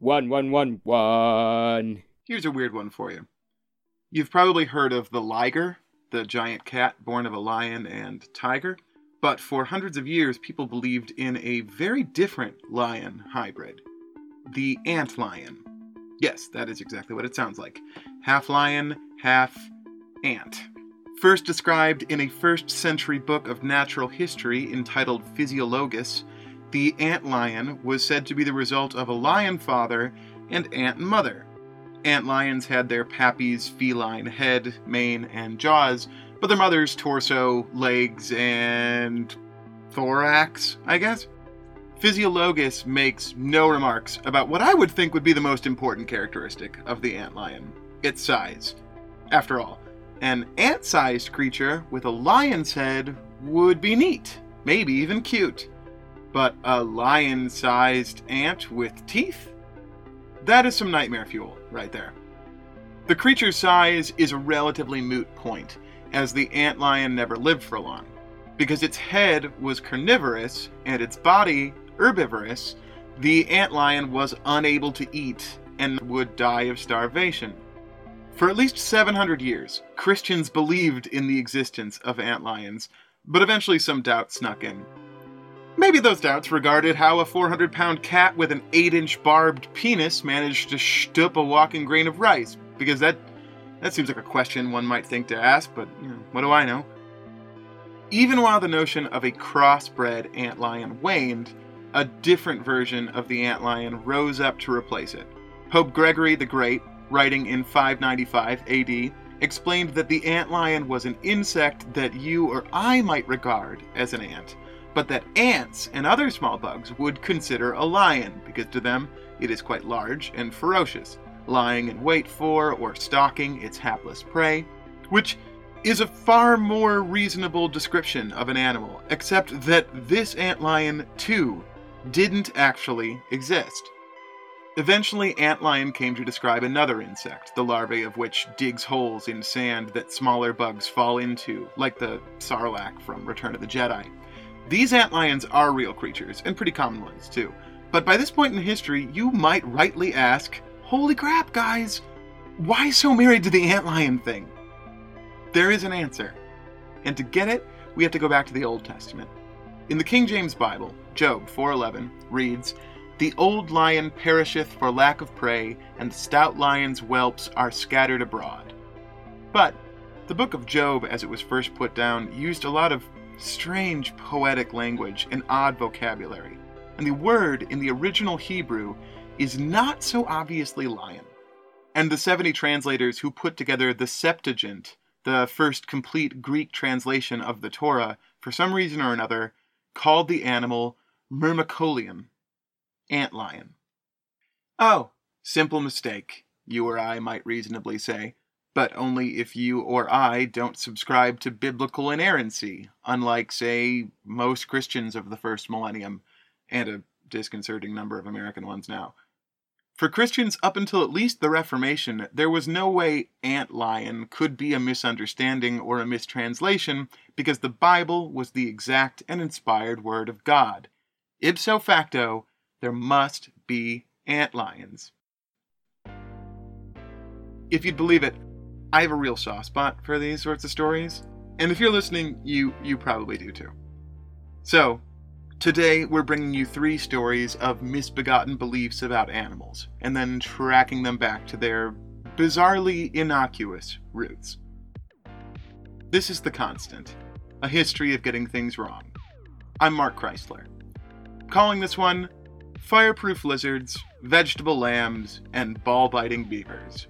1111. Here's a weird one for you. You've probably heard of the liger, the giant cat born of a lion and tiger. But for hundreds of years, people believed in a very different lion hybrid. The antlion. Yes, that is exactly what it sounds like. Half lion, half ant. First described in a 1st century book of natural history entitled Physiologus, the antlion was said to be the result of a lion father and ant mother. Antlions had their pappy's feline head, mane, and jaws, but their mother's torso, legs, and thorax, I guess? Physiologus makes no remarks about what I would think would be the most important characteristic of the antlion: its size. After all, an ant-sized creature with a lion's head would be neat, maybe even cute. But a lion-sized ant with teeth? That is some nightmare fuel right there. The creature's size is a relatively moot point, as the antlion never lived for long. Because its head was carnivorous and its body herbivorous, the antlion was unable to eat and would die of starvation. For at least 700 years, Christians believed in the existence of antlions, but eventually some doubt snuck in. Maybe those doubts regarded how a 400-pound cat with an 8-inch barbed penis managed to shtup a walking grain of rice, because that seems like a question one might think to ask, but what do I know? Even while the notion of a crossbred antlion waned, a different version of the antlion rose up to replace it. Pope Gregory the Great, writing in 595 AD, explained that the antlion was an insect that you or I might regard as an ant, but that ants and other small bugs would consider a lion, because to them it is quite large and ferocious, lying in wait for or stalking its hapless prey, which is a far more reasonable description of an animal, except that this antlion, too, didn't actually exist. Eventually, antlion came to describe another insect, the larvae of which digs holes in sand that smaller bugs fall into, like the sarlacc from Return of the Jedi. These antlions are real creatures, and pretty common ones, too. But by this point in history, you might rightly ask, holy crap, guys, why so married to the antlion thing? There is an answer. And to get it, we have to go back to the Old Testament. In the King James Bible, Job 4:11 reads, "The old lion perisheth for lack of prey, and the stout lion's whelps are scattered abroad." But the book of Job, as it was first put down, used a lot of strange poetic language and odd vocabulary, and the word in the original Hebrew is not so obviously lion. And the 70 translators who put together the Septuagint, the first complete Greek translation of the Torah, for some reason or another, called the animal Myrmecolion, antlion. Oh, simple mistake, you or I might reasonably say, but only if you or I don't subscribe to biblical inerrancy, unlike, say, most Christians of the first millennium, and a disconcerting number of American ones now. For Christians up until at least the Reformation, there was no way antlion could be a misunderstanding or a mistranslation, because the Bible was the exact and inspired word of God. Ipso facto, there must be antlions. If you'd believe it, I have a real soft spot for these sorts of stories, and if you're listening, you probably do too. So, today we're bringing you 3 stories of misbegotten beliefs about animals, and then tracking them back to their bizarrely innocuous roots. This is The Constant, a history of getting things wrong. I'm Mark Chrysler. Calling this one Fireproof Lizards, Vegetable Lambs, and Ball-Biting Beavers.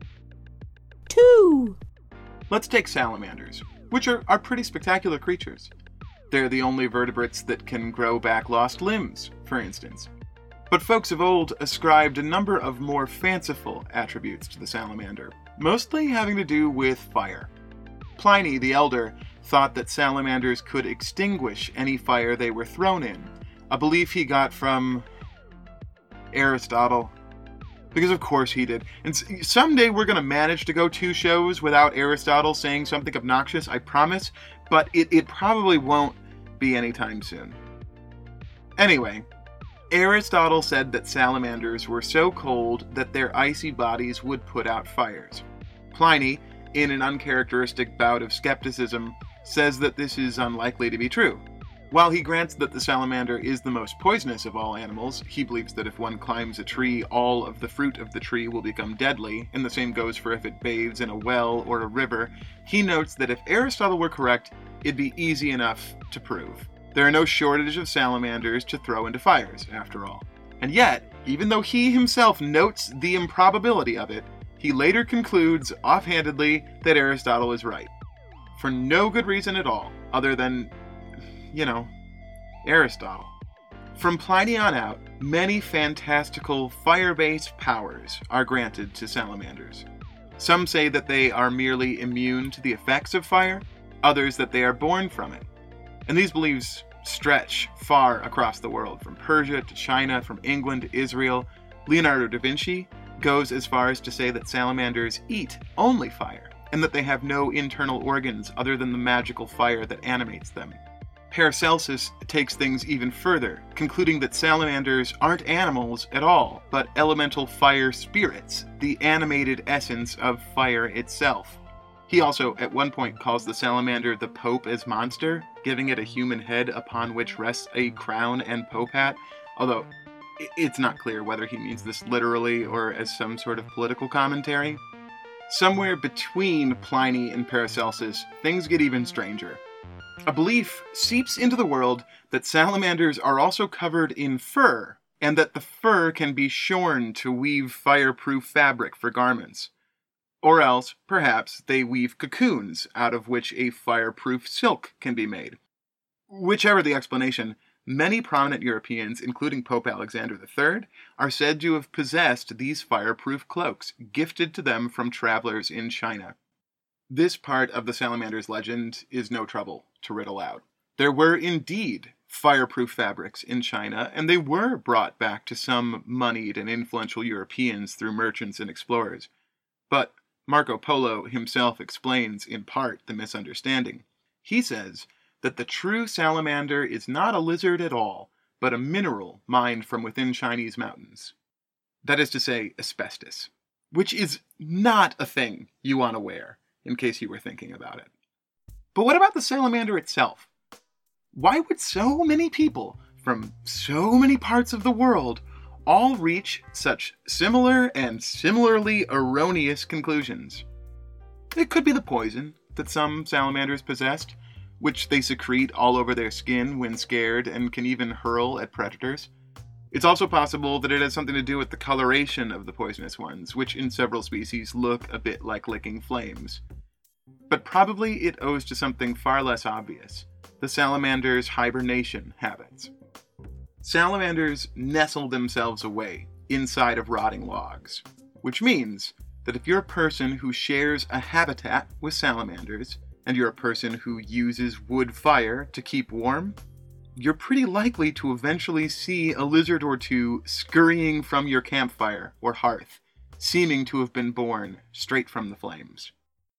2. Let's take salamanders, which are pretty spectacular creatures. They're the only vertebrates that can grow back lost limbs, for instance. But folks of old ascribed a number of more fanciful attributes to the salamander, mostly having to do with fire. Pliny the Elder thought that salamanders could extinguish any fire they were thrown in, a belief he got from Aristotle. Because of course he did. And someday we're going to manage to go 2 shows without Aristotle saying something obnoxious, I promise. But it probably won't be anytime soon. Anyway, Aristotle said that salamanders were so cold that their icy bodies would put out fires. Pliny, in an uncharacteristic bout of skepticism, says that this is unlikely to be true. While he grants that the salamander is the most poisonous of all animals, he believes that if one climbs a tree, all of the fruit of the tree will become deadly, and the same goes for if it bathes in a well or a river. He notes that if Aristotle were correct, it'd be easy enough to prove. There are no shortage of salamanders to throw into fires, after all. And yet, even though he himself notes the improbability of it, he later concludes offhandedly that Aristotle is right. For no good reason at all, other than, Aristotle. From Pliny on out, many fantastical fire-based powers are granted to salamanders. Some say that they are merely immune to the effects of fire, others that they are born from it. And these beliefs stretch far across the world, from Persia to China, from England to Israel. Leonardo da Vinci goes as far as to say that salamanders eat only fire, and that they have no internal organs other than the magical fire that animates them. Paracelsus takes things even further, concluding that salamanders aren't animals at all, but elemental fire spirits, the animated essence of fire itself. He also, at one point, calls the salamander the Pope as monster, giving it a human head upon which rests a crown and pope hat, although it's not clear whether he means this literally or as some sort of political commentary. Somewhere between Pliny and Paracelsus, things get even stranger. A belief seeps into the world that salamanders are also covered in fur, and that the fur can be shorn to weave fireproof fabric for garments. Or else, perhaps, they weave cocoons out of which a fireproof silk can be made. Whichever the explanation, many prominent Europeans, including Pope Alexander III, are said to have possessed these fireproof cloaks, gifted to them from travelers in China. This part of the salamander's legend is no trouble to riddle out. There were indeed fireproof fabrics in China, and they were brought back to some moneyed and influential Europeans through merchants and explorers. But Marco Polo himself explains, in part, the misunderstanding. He says that the true salamander is not a lizard at all, but a mineral mined from within Chinese mountains. That is to say, asbestos, which is not a thing you want to wear, in case you were thinking about it. But what about the salamander itself? Why would so many people from so many parts of the world all reach such similar and similarly erroneous conclusions? It could be the poison that some salamanders possessed, which they secrete all over their skin when scared and can even hurl at predators. It's also possible that it has something to do with the coloration of the poisonous ones, which in several species look a bit like licking flames. But probably it owes to something far less obvious: the salamander's hibernation habits. Salamanders nestle themselves away inside of rotting logs, which means that if you're a person who shares a habitat with salamanders, and you're a person who uses wood fire to keep warm, you're pretty likely to eventually see a lizard or two scurrying from your campfire or hearth, seeming to have been born straight from the flames.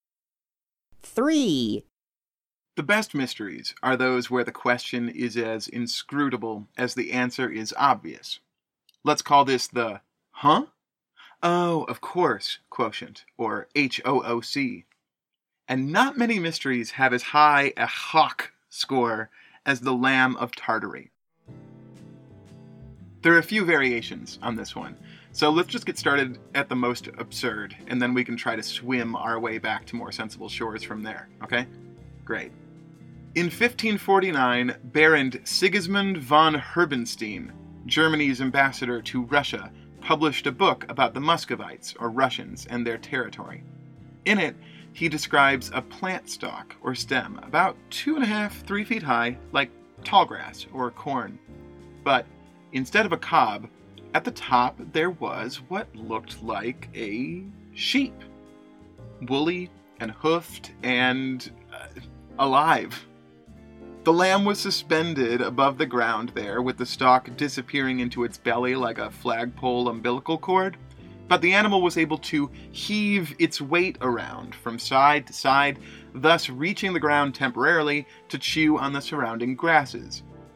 3. The best mysteries are those where the question is as inscrutable as the answer is obvious. Let's call this the "huh? Oh, of course" quotient, or HOOC. And not many mysteries have as high a hawk score as the Lamb of Tartary. There are a few variations on this one, so let's just get started at the most absurd, and then we can try to swim our way back to more sensible shores from there, okay? Great. In 1549, Baron Sigismund von Herbenstein, Germany's ambassador to Russia, published a book about the Muscovites, or Russians, and their territory. In it, he describes a plant stalk, or stem, about 2.5–3 feet high, like tall grass or corn. But instead of a cob, at the top there was what looked like a sheep. Woolly and hoofed and alive. The lamb was suspended above the ground there, with the stalk disappearing into its belly like a flagpole umbilical cord. But the animal was able to heave its weight around from side to side, thus reaching the ground temporarily to chew on the surrounding grasses.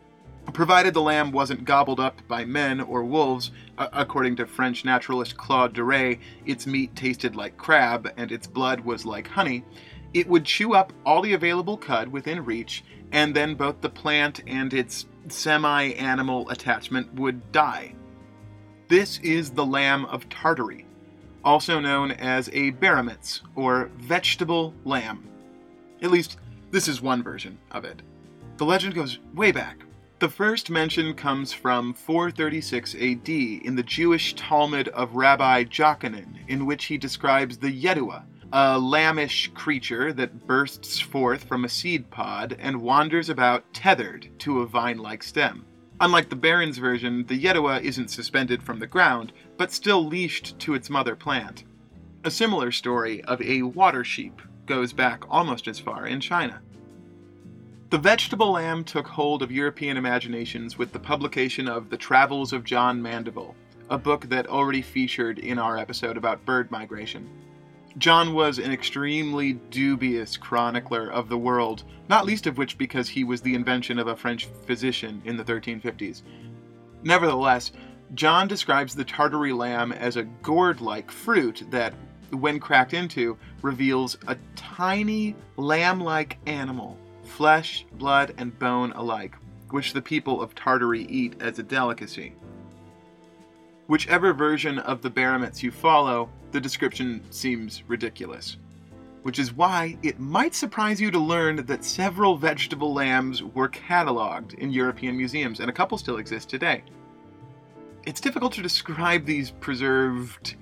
Provided the lamb wasn't gobbled up by men or wolves, according to French naturalist Claude Duret, its meat tasted like crab and its blood was like honey, it would chew up all the available cud within reach, and then both the plant and its semi-animal attachment would die. This is the lamb of Tartary, also known as a Baramitz, or vegetable lamb. At least, this is one version of it. The legend goes way back. The first mention comes from 436 AD in the Jewish Talmud of Rabbi Jochanan, in which he describes the Yedua, a lambish creature that bursts forth from a seed pod and wanders about tethered to a vine-like stem. Unlike the Barron's version, the Yedua isn't suspended from the ground, but still leashed to its mother plant. A similar story of a water sheep goes back almost as far in China. The vegetable lamb took hold of European imaginations with the publication of The Travels of John Mandeville, a book that already featured in our episode about bird migration. John was an extremely dubious chronicler of the world, not least of which because he was the invention of a French physician in the 1350s. Nevertheless, John describes the Tartary lamb as a gourd-like fruit that, when cracked into, reveals a tiny lamb-like animal, flesh, blood, and bone alike, which the people of Tartary eat as a delicacy. Whichever version of the Baramitz you follow, the description seems ridiculous. Which is why it might surprise you to learn that several vegetable lambs were catalogued in European museums, and a couple still exist today. It's difficult to describe these preserved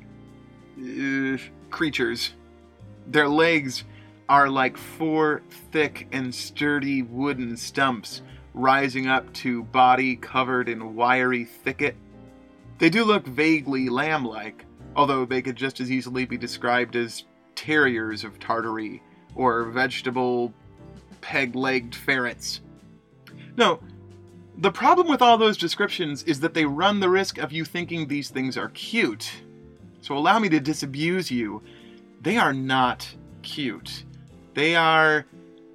creatures. Their legs are like 4 thick and sturdy wooden stumps rising up to body covered in wiry thicket. They do look vaguely lamb-like, although they could just as easily be described as terriers of Tartary or vegetable peg-legged ferrets. No, the problem with all those descriptions is that they run the risk of you thinking these things are cute. So allow me to disabuse you. They are not cute. They're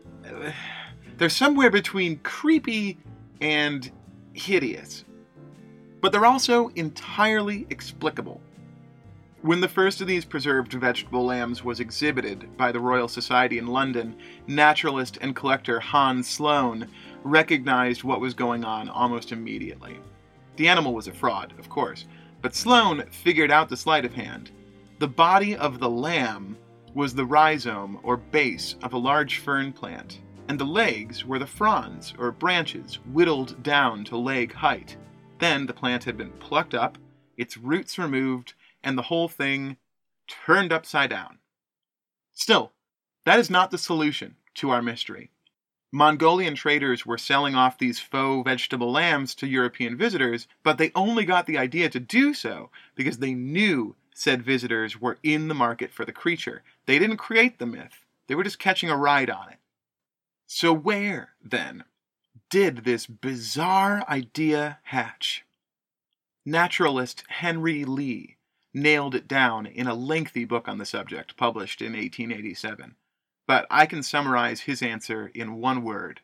somewhere between creepy and hideous. But they're also entirely explicable. When the first of these preserved vegetable lambs was exhibited by the Royal Society in London, naturalist and collector Hans Sloane recognized what was going on almost immediately. The animal was a fraud, of course, but Sloane figured out the sleight of hand. The body of the lamb was the rhizome or base of a large fern plant, and the legs were the fronds or branches whittled down to leg height. Then the plant had been plucked up, its roots removed, and the whole thing turned upside down. Still, that is not the solution to our mystery. Mongolian traders were selling off these faux vegetable lambs to European visitors, but they only got the idea to do so because they knew said visitors were in the market for the creature. They didn't create the myth. They were just catching a ride on it. So where, then, did this bizarre idea hatch? Naturalist Henry Lee nailed it down in a lengthy book on the subject published in 1887. But I can summarize his answer in one word: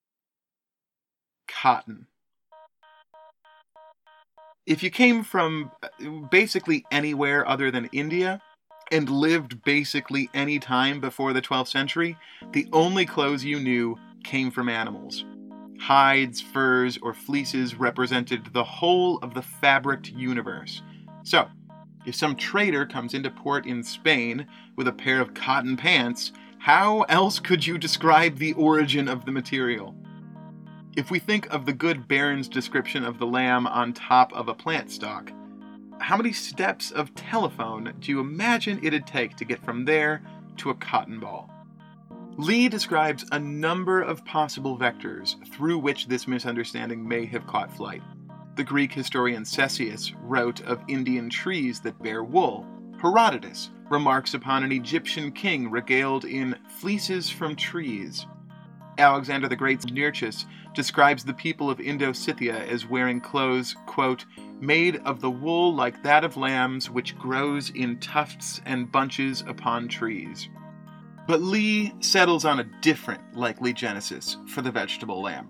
cotton. If you came from basically anywhere other than India and lived basically any time before the 12th century, the only clothes you knew came from animals. Hides, furs, or fleeces represented the whole of the fabricked universe. So, if some trader comes into port in Spain with a pair of cotton pants, how else could you describe the origin of the material? If we think of the good Baron's description of the lamb on top of a plant stalk, how many steps of telephone do you imagine it'd take to get from there to a cotton ball? Lee describes a number of possible vectors through which this misunderstanding may have caught flight. The Greek historian Ctesias wrote of Indian trees that bear wool. Herodotus remarks upon an Egyptian king regaled in fleeces from trees. Alexander the Great's Nearchus describes the people of Indo-Scythia as wearing clothes, quote, made of the wool like that of lambs which grows in tufts and bunches upon trees. But Lee settles on a different likely genesis for the vegetable lamb.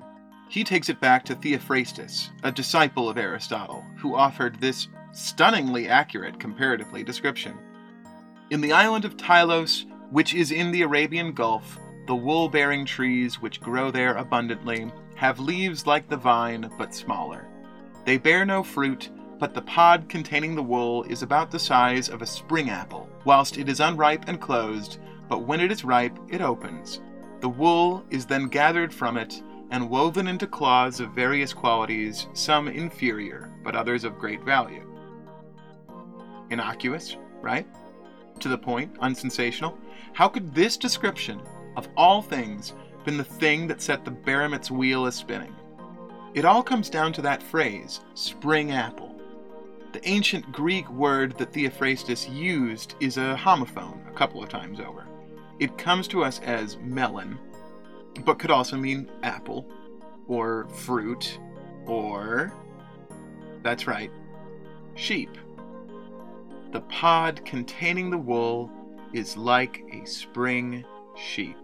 He takes it back to Theophrastus, a disciple of Aristotle, who offered this stunningly accurate, comparatively, description. In the island of Tylos, which is in the Arabian Gulf, the wool-bearing trees which grow there abundantly have leaves like the vine, but smaller. They bear no fruit, but the pod containing the wool is about the size of a spring apple, whilst it is unripe and closed, but when it is ripe, it opens. The wool is then gathered from it, and woven into cloths of various qualities, some inferior, but others of great value. Innocuous, right? To the point, unsensational. How could this description, of all things, been the thing that set the Baromet's wheel a-spinning? It all comes down to that phrase, spring apple. The ancient Greek word that Theophrastus used is a homophone a couple of times over. It comes to us as melon, but could also mean apple, or fruit, or, that's right, sheep. The pod containing the wool is like a spring sheep.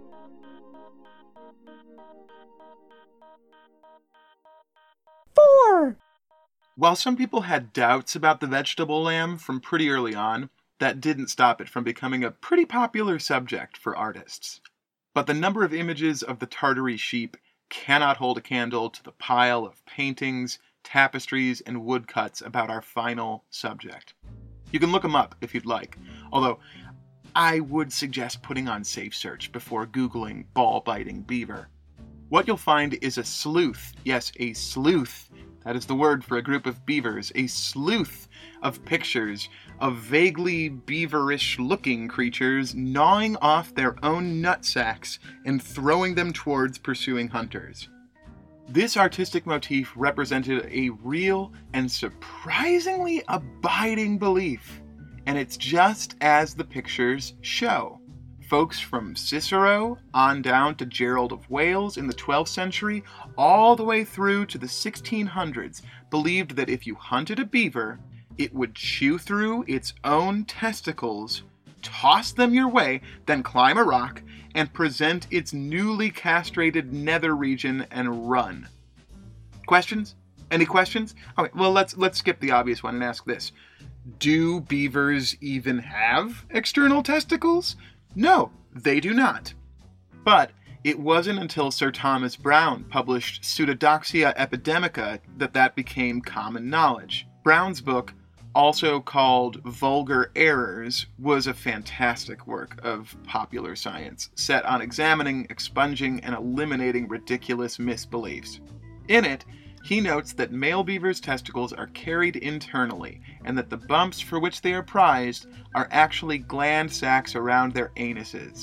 While some people had doubts about the vegetable lamb from pretty early on, that didn't stop it from becoming a pretty popular subject for artists. But the number of images of the Tartary sheep cannot hold a candle to the pile of paintings, tapestries, and woodcuts about our final subject. You can look them up if you'd like, although I would suggest putting on Safe Search before Googling ball-biting beaver. What you'll find is a sleuth, yes, a sleuth. That is the word for a group of beavers, a sleuth of pictures of vaguely beaverish-looking creatures gnawing off their own nutsacks and throwing them towards pursuing hunters. This artistic motif represented a real and surprisingly abiding belief, and it's just as the pictures show. Folks from Cicero on down to Gerald of Wales in the 12th century, all the way through to the 1600s, believed that if you hunted a beaver, it would chew through its own testicles, toss them your way, then climb a rock, and present its newly castrated nether region and run. Questions? Any questions? Okay, well, let's skip the obvious one and ask this. Do beavers even have external testicles? No, they do not. But it wasn't until Sir Thomas Browne published Pseudodoxia Epidemica that became common knowledge. Browne's book, also called Vulgar Errors, was a fantastic work of popular science, set on examining, expunging, and eliminating ridiculous misbeliefs. In it, he notes that male beavers' testicles are carried internally, and that the bumps for which they are prized are actually gland sacs around their anuses.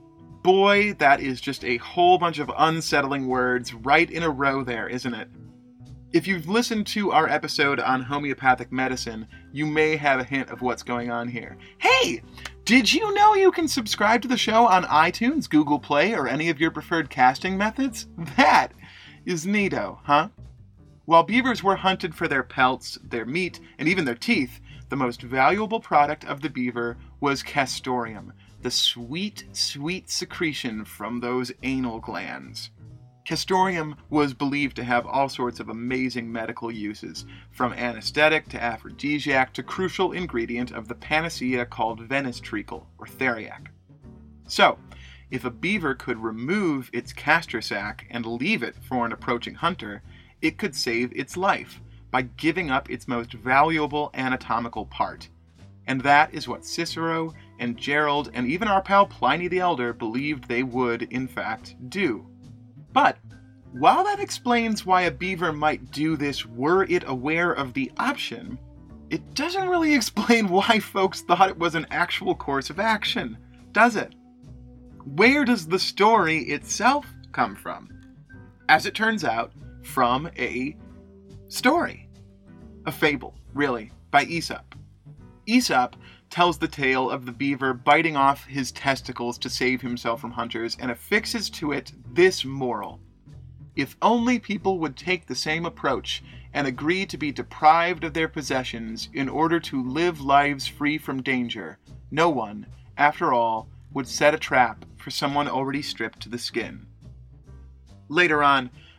Boy, that is just a whole bunch of unsettling words right in a row there, isn't it? If you've listened to our episode on homeopathic medicine, you may have a hint of what's going on here. Hey! Did you know you can subscribe to the show on iTunes, Google Play, or any of your preferred casting methods? That is neato, huh? While beavers were hunted for their pelts, their meat, and even their teeth, the most valuable product of the beaver was castoreum, the sweet, sweet secretion from those anal glands. Castoreum was believed to have all sorts of amazing medical uses, from anesthetic to aphrodisiac to crucial ingredient of the panacea called Venice treacle, or theriac. So, if a beaver could remove its castor sac and leave it for an approaching hunter, it could save its life by giving up its most valuable anatomical part. And that is what Cicero and Gerald and even our pal Pliny the Elder believed they would, in fact, do. But while that explains why a beaver might do this were it aware of the option, it doesn't really explain why folks thought it was an actual course of action, does it? Where does the story itself come from? As it turns out, from a story. A fable, really, by Aesop. Aesop tells the tale of the beaver biting off his testicles to save himself from hunters and affixes to it this moral. If only people would take the same approach and agree to be deprived of their possessions in order to live lives free from danger, no one, after all, would set a trap for someone already stripped to the skin. Later on,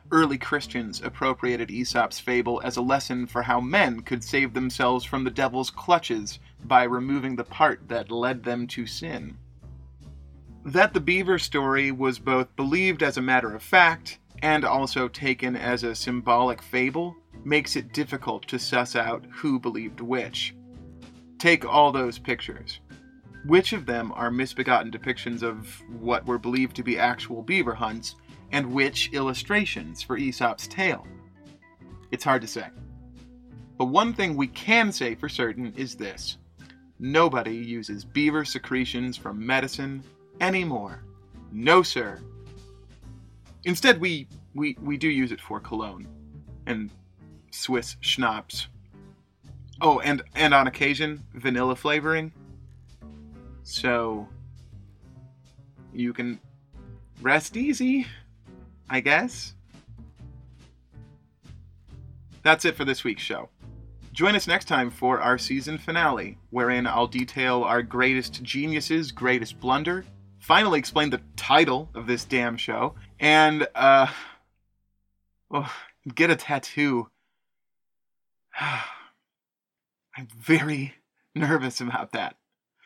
Early Christians appropriated Aesop's fable as a lesson for how men could save themselves from the devil's clutches by removing the part that led them to sin. That the beaver story was both believed as a matter of fact and also taken as a symbolic fable makes it difficult to suss out who believed which. Take all those pictures. Which of them are misbegotten depictions of what were believed to be actual beaver hunts, and which illustrations for Aesop's tale? It's hard to say. But one thing we can say for certain is this: nobody uses beaver secretions for medicine anymore. No, sir. Instead, we do use it for cologne and Swiss schnapps. Oh, and on occasion, vanilla flavoring. So, you can rest easy, I guess. That's it for this week's show. Join us next time for our season finale, wherein I'll detail our greatest geniuses' greatest blunder, finally explain the title of this damn show, and, get a tattoo. I'm very nervous about that.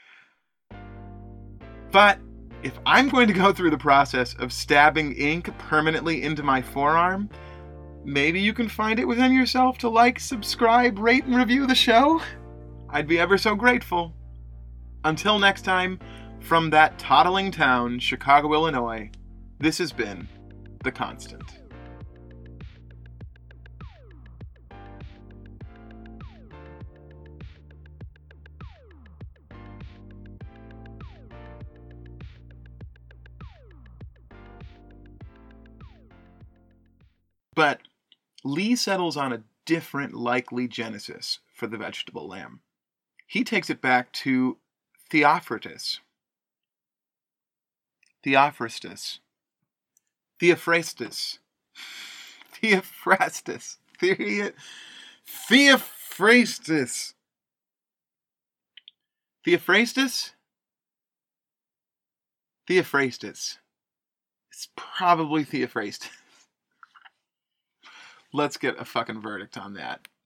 But if I'm going to go through the process of stabbing ink permanently into my forearm, maybe you can find it within yourself to like, subscribe, rate, and review the show. I'd be ever so grateful. Until next time, from that toddling town, Chicago, Illinois, this has been The Constant. But Lee settles on a different likely genesis for the vegetable lamb. He takes it back to Theophrastus. Theophrastus. Theophrastus. Theophrastus. Theophrastus. Theophrastus? Theophrastus. It's probably Theophrastus. Let's get a fucking verdict on that.